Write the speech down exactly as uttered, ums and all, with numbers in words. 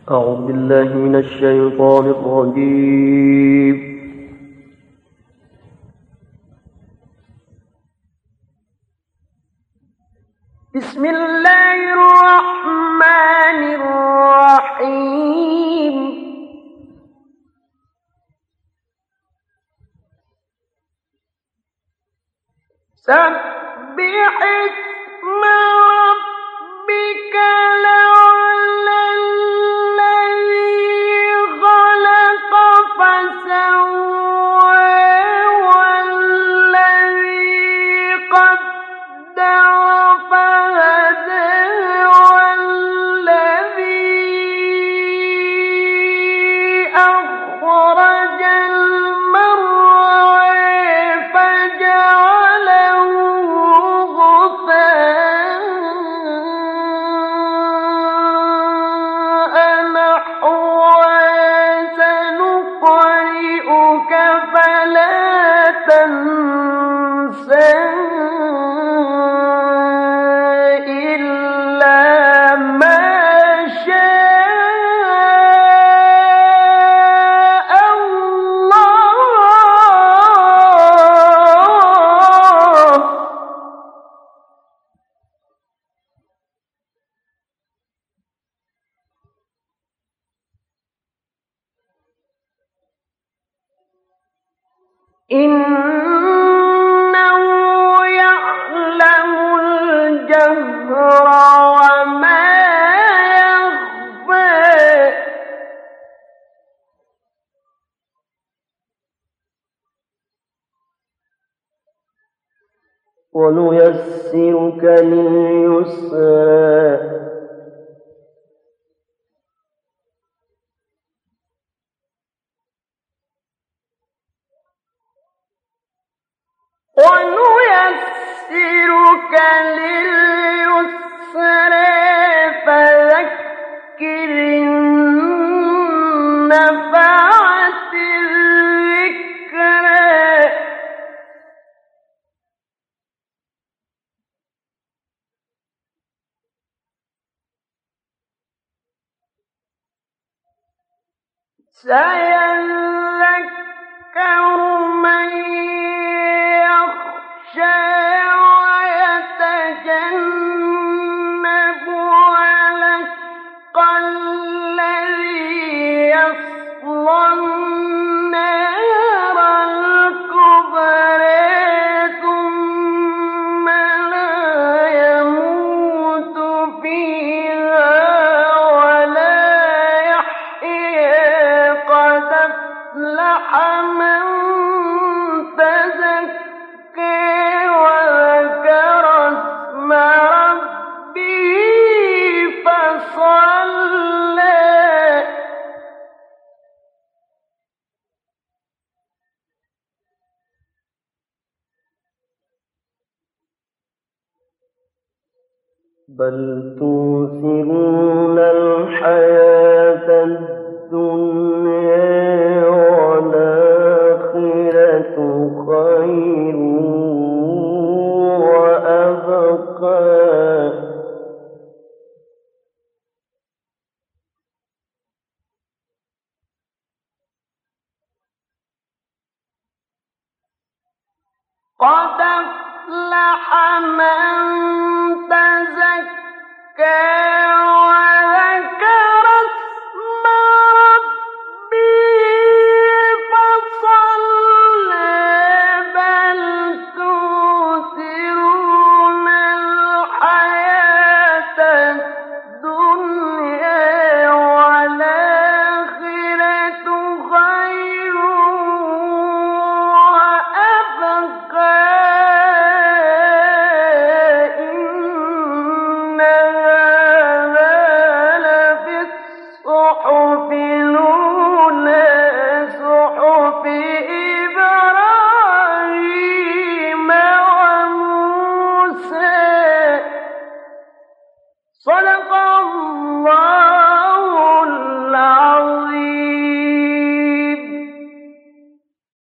أعوذ بالله من الشيطان الرجيم. بسم الله الرحمن الرحيم. سبح اسم ربك الأعلى الذي خلق فسوى والذي قدر فهدى والذي أخرج المرعى فجعله غثاء نحوا سنقرئك فلا تنسى إلا ما شاء الله. إنه يعلم الجهر وما يخفى. ونيسرك لليسرى ونيسرك لليسرى فذكر إن نفعت الذكرى. سيذكر من يخشى ويتجنبها الأشقى الذي يصلى النار الكبرى ثم لا يموت فيها ولا يحيا. قد أفلح من تزكى وذكر اسم ربه فصلى. بل تؤثرون الحياة الدنيا والآخرة خير وأبقى. قد أفلح من تزكى